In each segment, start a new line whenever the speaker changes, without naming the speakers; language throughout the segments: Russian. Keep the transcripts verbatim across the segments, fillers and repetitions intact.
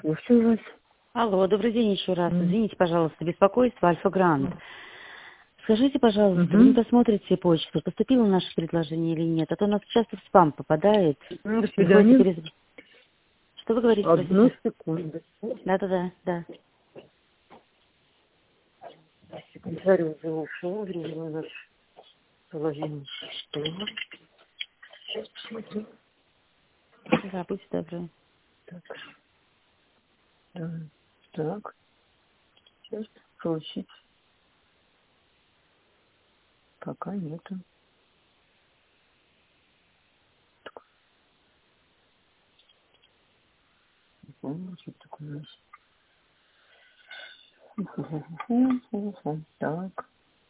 Слушаю вас.
Алло, добрый день еще раз.
М.
Извините, пожалуйста, беспокойство, Альфа-Грант. Скажите, пожалуйста, вы не
Мгм.
посмотрите почту, поступило наше предложение или нет? А то у нас часто в спам попадает.
Ну, до
Приходится
свидания.
перез... Что вы говорите,
Одну
простите?
секунду.
Да-да-да, да.
Секретарь уже ушел, время у нас половина шестого. Сейчас посмотрю.
Да, будьте добры.
Так, да, так, сейчас получить. Пока нету. Не помню, что такое у нас. Ху-ху-ху-ху-ху. Так.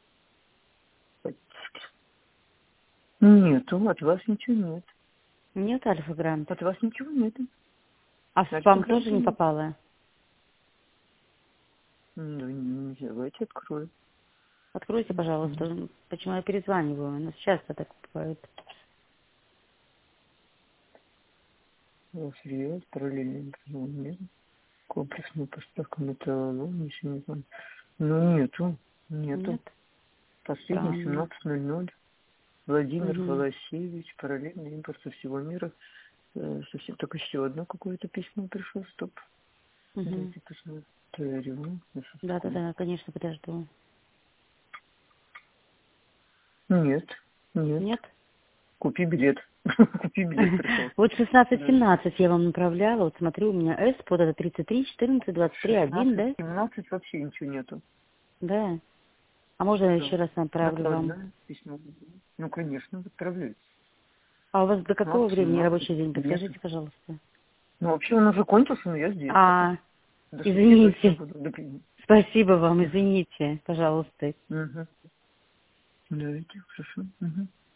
Нету, от вас ничего нет.
Нет Альфа-Грант?
От вас ничего нету.
А в спам тоже
Альфа-гранта
не
нет.
попало?
Ну, не, давайте открою.
Откройте, пожалуйста. Почему я перезваниваю? У нас часто так бывает.
Связь, параллельный интернет, комплексная поставка металлолома, еще не знаю. Ну, нету, нету.
Нет?
Последний
Странно.
семнадцать ноль ноль. Владимир
Угу.
Волосевич, параллельный импорт со всего мира. Э, совсем только еще одно какое-то письмо пришло, стоп.
Угу.
Дайте посмотрю.
Да-да-да, конечно, подожду.
Нет, нет.
Нет?
Купи билет. Купи билет пришел.
Вот шестнадцать
Да.
семнадцать я вам направляла. Вот смотрю, у меня S под это тридцать три четырнадцать двадцать три один,
шестнадцать
да?
семнадцать вообще ничего нету.
Да. А можно я
Да.
еще раз направлю вам?
Направляю письмо. Ну, конечно, отправляю.
А у вас до какого
шестнадцать
времени
семнадцать
рабочий день?
нету.
Подскажите, пожалуйста.
Ну, вообще он уже кончился, но я здесь пока.
А,
До шести точно
извините.
буду. До пяти.
Спасибо вам, извините, пожалуйста.
Угу. Давайте, хорошо. Угу.